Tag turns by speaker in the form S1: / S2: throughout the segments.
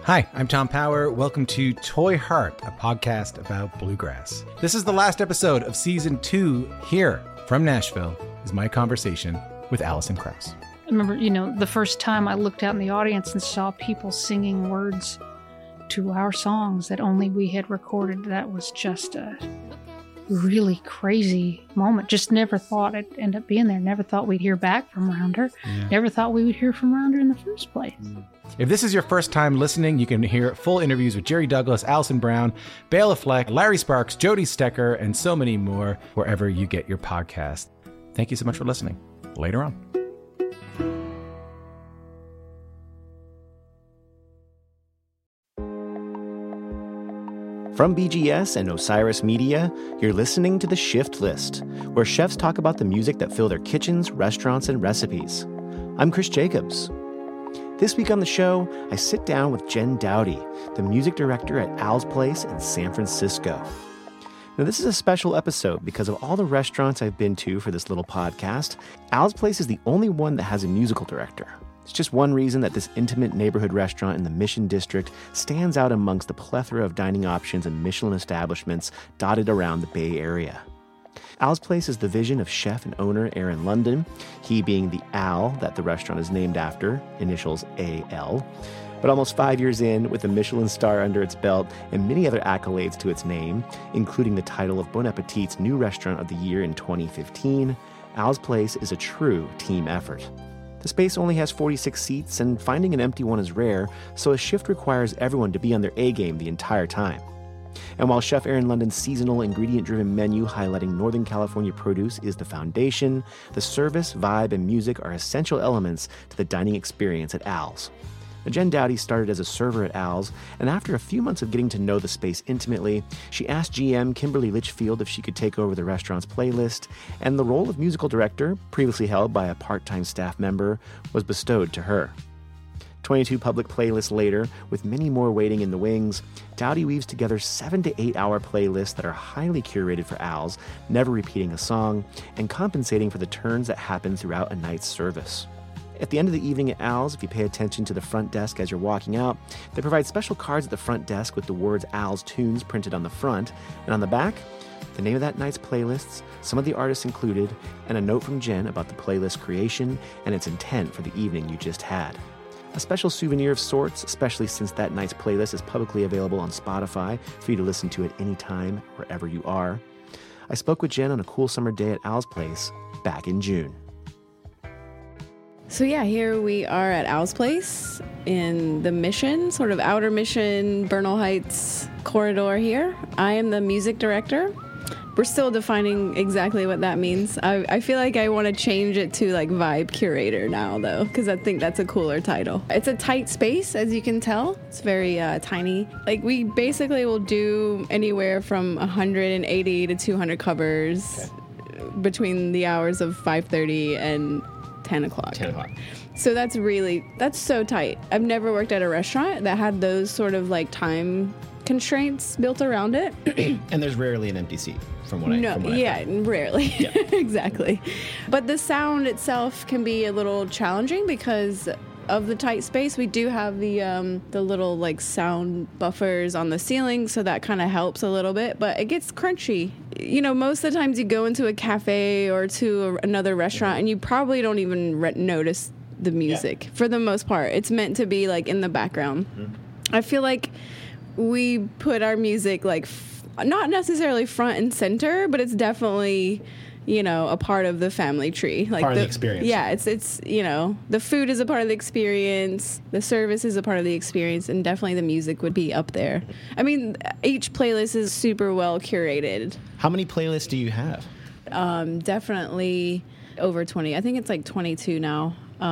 S1: Hi, I'm Tom Power. Welcome to Toy Heart, a podcast about bluegrass. This is the last episode of Season 2. Here from Nashville is my conversation with Alison Krauss.
S2: I remember, the first time I looked out in the audience and saw people singing words to our songs that only we had recorded. That was just a really crazy moment. Just never thought it'd end up being there. Never thought we'd hear back from Rounder. Yeah. Never thought we would hear from Rounder in the first place.
S1: If this is your first time listening, you can hear full interviews with Jerry Douglas, Alison Brown, Bela Fleck, Larry Sparks, Jody Stecker, and so many more wherever you get your podcast. Thank you so much for listening. Later on.
S3: From BGS and Osiris Media, you're listening to The Shift List, where chefs talk about the music that fill their kitchens, restaurants, and recipes. I'm Chris Jacobs. This week on the show, I sit down with Jen Dowdy, the music director at Al's Place in San Francisco. Now, this is a special episode because of all the restaurants I've been to for this little podcast. Al's Place is the only one that has a musical director. It's just one reason that this intimate neighborhood restaurant in the Mission District stands out amongst the plethora of dining options and Michelin establishments dotted around the Bay Area. Al's Place is the vision of chef and owner Aaron London, he being the Al that the restaurant is named after, initials A-L. But almost 5 years in, with a Michelin star under its belt and many other accolades to its name, including the title of Bon Appetit's new restaurant of the year in 2015, Al's Place is a true team effort. The space only has 46 seats, and finding an empty one is rare, so a shift requires everyone to be on their A-game the entire time. And while Chef Aaron London's seasonal, ingredient-driven menu highlighting Northern California produce is the foundation, the service, vibe, and music are essential elements to the dining experience at Al's. Now, Jen Dowdy started as a server at Al's, and after a few months of getting to know the space intimately, she asked GM Kimberly Litchfield if she could take over the restaurant's playlist, and the role of musical director, previously held by a part-time staff member, was bestowed to her. 22 public playlists later, with many more waiting in the wings, Dowdy weaves together 7 to 8 hour playlists that are highly curated for Al's, never repeating a song, and compensating for the turns that happen throughout a night's service. At the end of the evening at Al's, if you pay attention to the front desk as you're walking out, they provide special cards at the front desk with the words Al's Tunes printed on the front, and on the back, the name of that night's playlists, some of the artists included, and a note from Jen about the playlist creation and its intent for the evening you just had. A special souvenir of sorts, especially since that night's playlist is publicly available on Spotify for you to listen to at any time, wherever you are. I spoke with Jen on a cool summer day at Al's Place back in June.
S4: So yeah, here we are at Al's Place in the Mission, sort of outer Mission, Bernal Heights corridor here. I am the music director. We're still defining exactly what that means. I feel like I want to change it to like vibe curator now though, because I think that's a cooler title. It's a tight space, as you can tell. It's very tiny. Like we basically will do anywhere from 180 to 200 covers between the hours of 5:30 and 10 o'clock.
S3: 10 o'clock.
S4: So that's so tight. I've never worked at a restaurant that had those sort of like time constraints built around it.
S3: And there's rarely an empty seat from what I
S4: rarely.
S3: Yeah.
S4: Exactly. But the sound itself can be a little challenging because of the tight space. We do have the little like sound buffers on the ceiling, so that kind of helps a little bit, but it gets crunchy. Most of the times you go into a cafe or to another restaurant and you probably don't even notice the music. For the most part, it's meant to be like in the background. I feel like we put our music like not necessarily front and center, but it's definitely a part of the family tree. Like
S3: part of the experience.
S4: Yeah, it's the food is a part of the experience, the service is a part of the experience, and definitely the music would be up there. I mean, each playlist is super well curated.
S3: How many playlists do you have?
S4: Definitely over 20. I think it's like 22 now.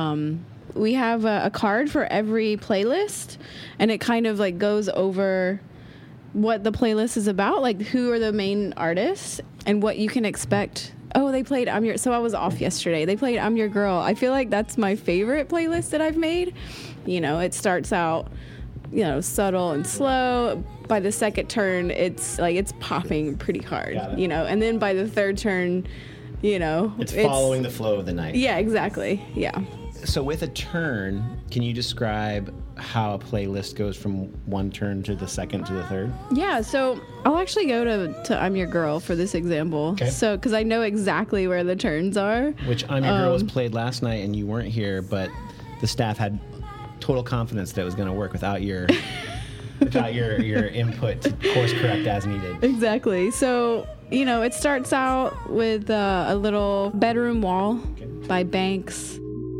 S4: We have a card for every playlist, and it kind of like goes over what the playlist is about, like who are the main artists and what you can expect. Oh, they played so I was off yesterday. They played I'm Your Girl. I feel like that's my favorite playlist that I've made. It starts out, subtle and slow. By the second turn, it's popping pretty hard, and then by the third turn, it's
S3: following the flow of the night.
S4: Yeah, exactly. Yeah.
S3: So with a turn, can you describe how a playlist goes from one turn to the second to the third?
S4: Yeah, so I'll actually go to I'm Your Girl for this example.
S3: Okay.
S4: So, because I know exactly where the turns are.
S3: Which I'm Your Girl was played last night and you weren't here, but the staff had total confidence that it was going to work without your your input to course correct as needed.
S4: Exactly. So, it starts out with a little Bedroom Wall by Banks.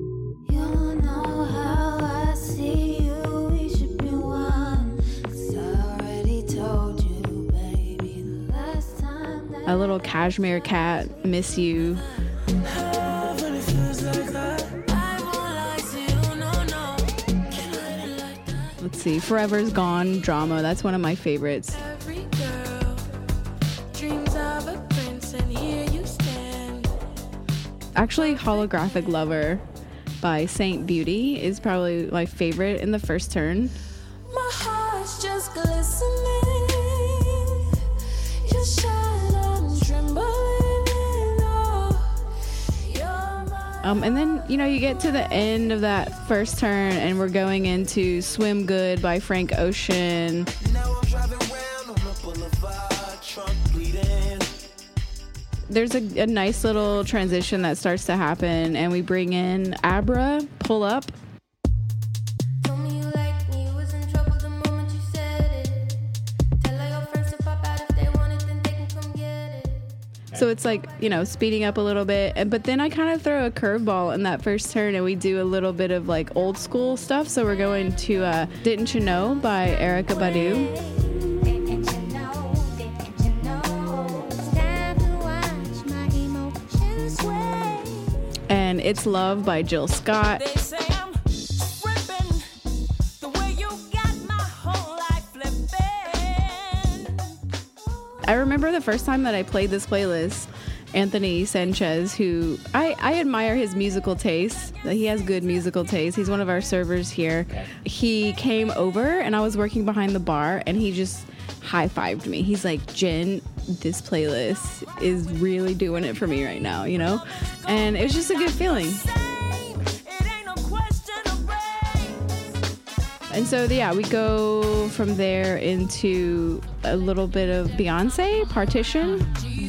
S4: A little Cashmere Cat, Miss You. Let's see, Forever's Gone, Drama. That's one of my favorites. Actually, Holographic Lover by Saint Beauty is probably my favorite in the first turn.
S5: My heart's just glistening.
S4: And then, you get to the end of that first turn and we're going into Swim Good by Frank Ocean. There's a nice little transition that starts to happen and we bring in Abra, Pull Up. So it's like, speeding up a little bit. But then I kind of throw a curveball in that first turn and we do a little bit of like old school stuff. So we're going to Didn't You Know by Erykah Badu. And It's Love by Jill Scott. I remember the first time that I played this playlist, Anthony Sanchez, who I admire his musical taste. He has good musical taste. He's one of our servers here. Okay. He came over and I was working behind the bar and he just high-fived me. He's like, Jen, this playlist is really doing it for me right now, And it was just a good feeling. And so, we go from there into a little bit of Beyonce, Partition.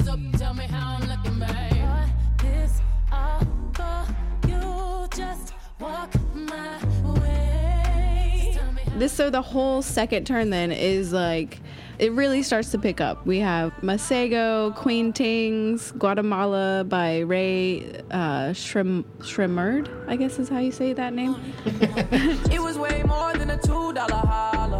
S4: So the whole second turn then is like, it really starts to pick up. We have Masego, Queen Tings, Guatemala by Ray Shremmerd, I guess is how you say that name.
S5: It was way more than a $2 holler.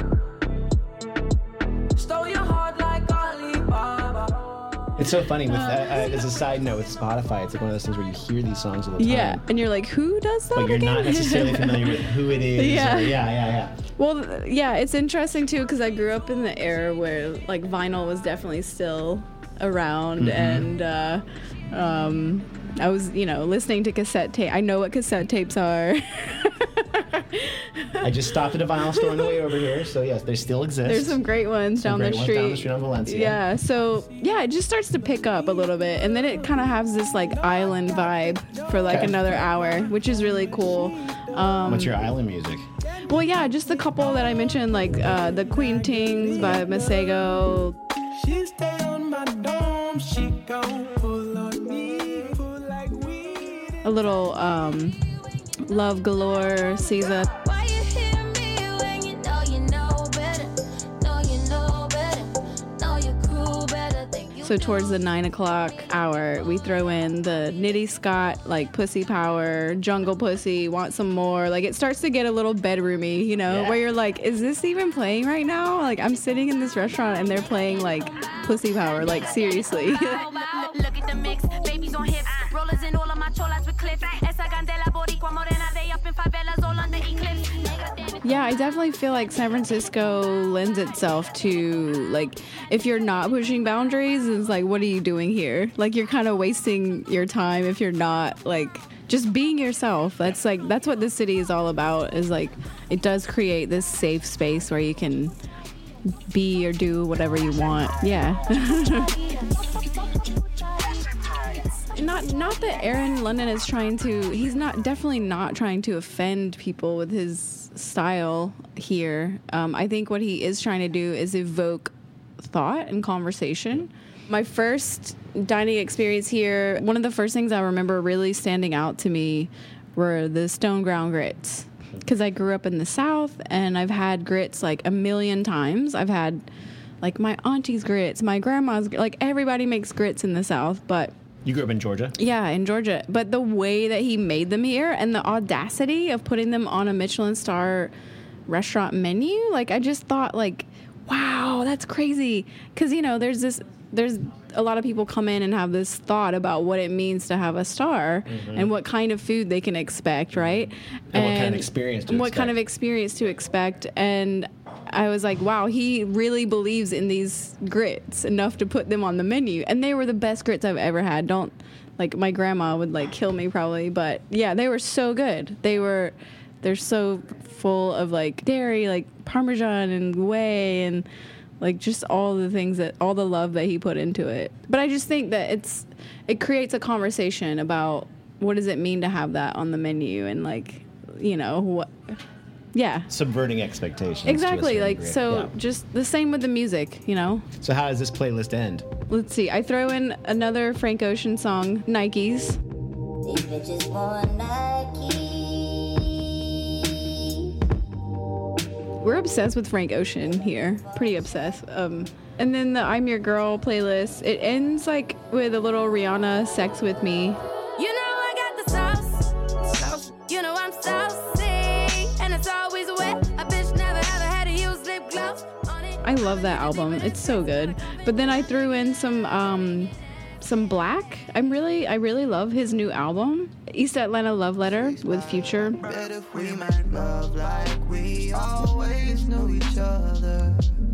S5: Stole your heart like Alibaba.
S3: It's so funny with as a side note with Spotify, it's like one of those things where you hear these songs all the time.
S4: Yeah, and you're like, who does that?
S3: But you're not necessarily familiar with who it is.
S4: Yeah.
S3: Yeah.
S4: Well, yeah, it's interesting too because I grew up in the era where like vinyl was definitely still around, and I was, listening to cassette tape. I know what cassette tapes are.
S3: I just stopped at a vinyl store on the way over here, so yes, they still exist.
S4: There's some great ones down the street.
S3: Down the street on Valencia.
S4: Yeah, so it just starts to pick up a little bit, and then it kind of has this like island vibe for like another hour, which is really cool.
S3: What's your island music?
S4: Well, yeah, just the couple that I mentioned, like the Queen Tings by Masego.
S5: She stay on my dome, she gon' pull on me, pull like weed.
S4: A little Love Galore, Caesar.
S5: Why you hear me when you know better? Know you know better. Know your crew better than you.
S4: So towards the 9 o'clock hour, we throw in the Nitty Scott, like Pussy Power, Jungle Pussy, Want Some More. Like it starts to get a little bedroomy, where you're like, is this even playing right now? Like I'm sitting in this restaurant and they're playing like Pussy Power, like seriously.
S5: Look at the mix, babies on hips, rollers in all of my cholas with clips. Esa candela boricua morena, they up in favelas all under eclipse.
S4: Yeah, I definitely feel like San Francisco lends itself to, like, if you're not pushing boundaries, it's like, what are you doing here? Like, you're kind of wasting your time if you're not, like, just being yourself. That's what this city is all about, is, like, it does create this safe space where you can be or do whatever you want. Yeah. not that Aaron London is he's definitely not trying to offend people with his style here. I think what he is trying to do is evoke thought and conversation. My first dining experience here, one of the first things I remember really standing out to me were the stone ground grits. Because I grew up in the South, and I've had grits like a million times. I've had like my auntie's grits, my grandma's, like everybody makes grits in the South, but...
S3: You grew up in Georgia?
S4: Yeah, in Georgia. But the way that he made them here and the audacity of putting them on a Michelin star restaurant menu, like I just thought like, wow, that's crazy. Because, you know, there's a lot of people come in and have this thought about what it means to have a star and what kind of food they can expect, right?
S3: And what kind of experience to expect.
S4: What kind of experience to expect. And I was like, wow, he really believes in these grits enough to put them on the menu. And they were the best grits I've ever had. My grandma would like kill me probably, but yeah, they were so good. They're so full of like dairy, like Parmesan and whey and like just all the love that he put into it. But I just think that it creates a conversation about what does it mean to have that on the menu and like, you know, what. Yeah.
S3: Subverting expectations.
S4: Exactly. Like, so just the same with the music, you know?
S3: So how does this playlist end?
S4: Let's see. I throw in another Frank Ocean song, Nikes.
S6: These bitches want Nike.
S4: We're obsessed with Frank Ocean here. Pretty obsessed. And then the I'm Your Girl playlist, it ends like with a little Rihanna Sex With Me.
S5: You know I got the sauce. You know I'm saucy. And it's always wet. A bitch never ever had to use lip gloss on it.
S4: I love that album. It's so good. But then I threw in some Black. I really love his new album, East Atlanta Love Letter with Future.
S7: Bet if we made love like we always knew each other.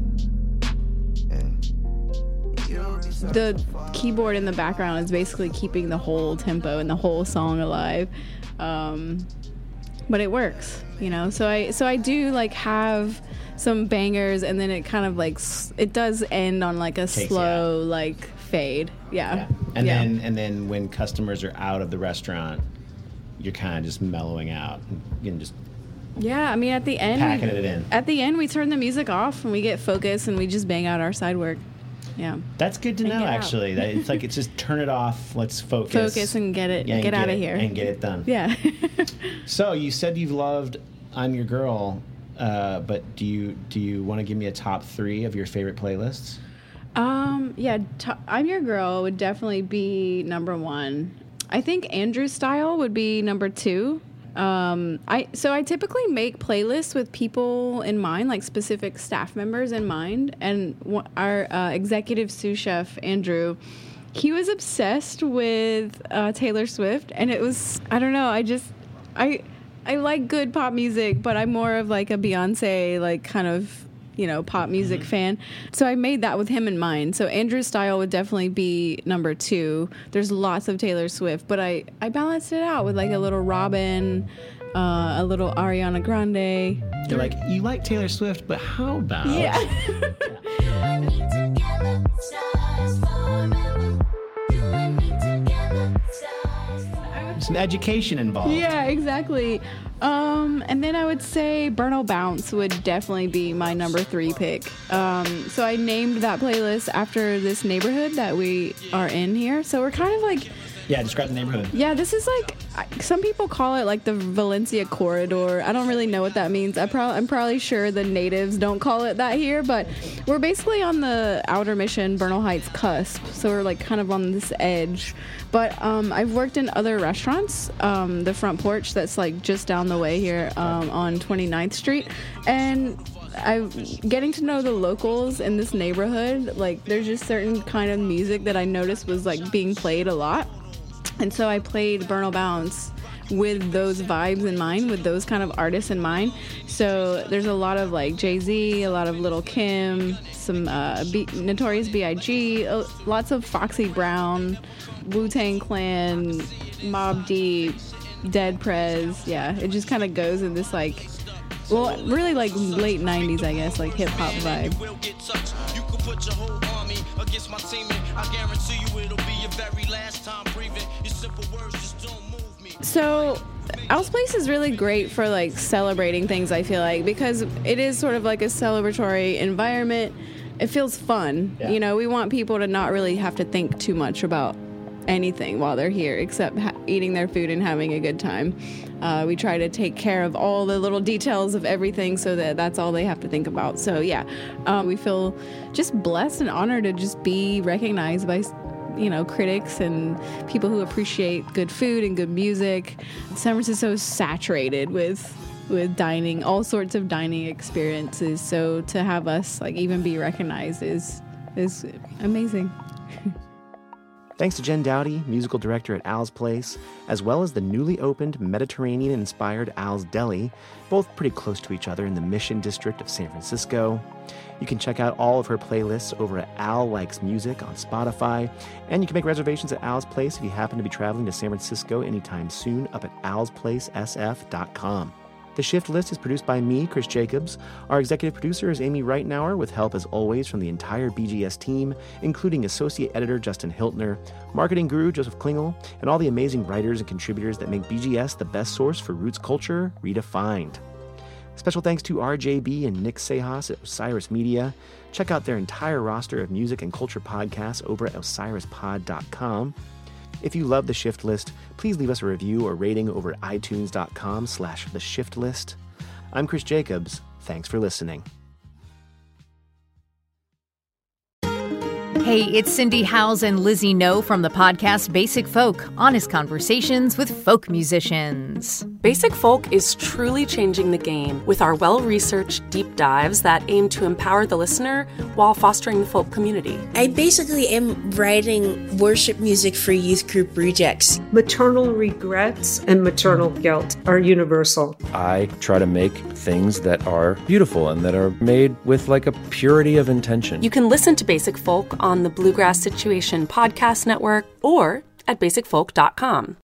S4: The keyboard in the background is basically keeping the whole tempo and the whole song alive. But it works, you know? So I do like have some bangers, and then it kind of like, it does end on like a slow like fade. Yeah.
S3: And then when customers are out of the restaurant, you're kind of just mellowing out and just
S4: I mean at the end
S3: packing it in.
S4: At the end we turn the music off and we get focused and we just bang out our side work. Yeah.
S3: That's good to know actually. That it's like it's just turn it off, let's focus
S4: and get out of here
S3: and get it done.
S4: Yeah.
S3: So you said you've loved I'm Your Girl, but do you want to give me a top 3 of your favorite playlists?
S4: I'm Your Girl would definitely be number 1. I think Andrew Style would be number 2. I typically make playlists with people in mind, like specific staff members in mind. And our executive sous chef, Andrew, he was obsessed with Taylor Swift. And it was, I don't know, I like good pop music, but I'm more of like a Beyonce, like kind of, you know, pop music fan. So I made that with him in mind. So Andrew Style would definitely be number 2. There's lots of Taylor Swift, but I balanced it out with like a little Robin, a little Ariana Grande.
S3: You're like, you like Taylor Swift, but how about...
S4: Yeah.
S3: Some education involved.
S4: Yeah, exactly. And then I would say Burno Bounce would definitely be my number 3 pick. So I named that playlist after this neighborhood that we are in here. So we're kind of like...
S3: Yeah, describe the neighborhood.
S4: Yeah, this is like, some people call it like the Valencia Corridor. I don't really know what that means. I'm probably sure the natives don't call it that here, but we're basically on the Outer Mission, Bernal Heights cusp. So we're like kind of on this edge. But I've worked in other restaurants, the Front Porch that's like just down the way here on 29th Street. And I'm getting to know the locals in this neighborhood. Like there's just certain kind of music that I noticed was like being played a lot. And so I played Burno Bounce with those vibes in mind, with those kind of artists in mind. So there's a lot of like Jay-Z, a lot of Lil' Kim, some Notorious B.I.G., lots of Foxy Brown, Wu-Tang Clan, Mobb Deep, Dead Prez. Yeah, it just kind of goes in this like, well, really like late 90s, I guess, like hip-hop vibe.
S8: put your whole army against my team, and I guarantee you it'll be your very last time breathing. Your simple words just don't move me.
S4: So Al's Place is really great for like celebrating things, I feel like, because it is sort of like a celebratory environment. It feels fun.
S3: Yeah.
S4: You know, we want people to not really have to think too much about anything while they're here except eating their food and having a good time. We try to take care of all the little details of everything so that that's all they have to think about. So yeah, we feel just blessed and honored to just be recognized by, you know, critics and people who appreciate good food and good music. San Francisco is saturated with dining, all sorts of dining experiences. So to have us like even be recognized is amazing.
S3: Thanks to Jen Dowdy, musical director at Al's Place, as well as the newly opened Mediterranean-inspired Al's Deli, both pretty close to each other in the Mission District of San Francisco. You can check out all of her playlists over at Al Likes Music on Spotify, and you can make reservations at Al's Place if you happen to be traveling to San Francisco anytime soon up at alsplacesf.com. The Shift List is produced by me, Chris Jacobs. Our executive producer is Amy Reitenauer, with help as always from the entire BGS team, including associate editor Justin Hiltner, marketing guru Joseph Klingel, and all the amazing writers and contributors that make BGS the best source for roots culture redefined. Special thanks to RJB and Nick Sejas at Osiris Media. Check out their entire roster of music and culture podcasts over at osirispod.com. If you love The Shift List, please leave us a review or rating over at itunes.com/The Shift List. I'm Chris Jacobs. Thanks for listening.
S9: Hey, it's Cindy Howes and Lizzie No from the podcast Basic Folk, honest conversations with folk musicians.
S10: Basic Folk is truly changing the game with our well-researched deep dives that aim to empower the listener while fostering the folk community.
S11: I basically am writing worship music for youth group Rejects.
S12: Maternal regrets and maternal guilt are universal.
S13: I try to make things that are beautiful and that are made with like a purity of intention.
S10: You can listen to Basic Folk on the Bluegrass Situation Podcast Network or at basicfolk.com.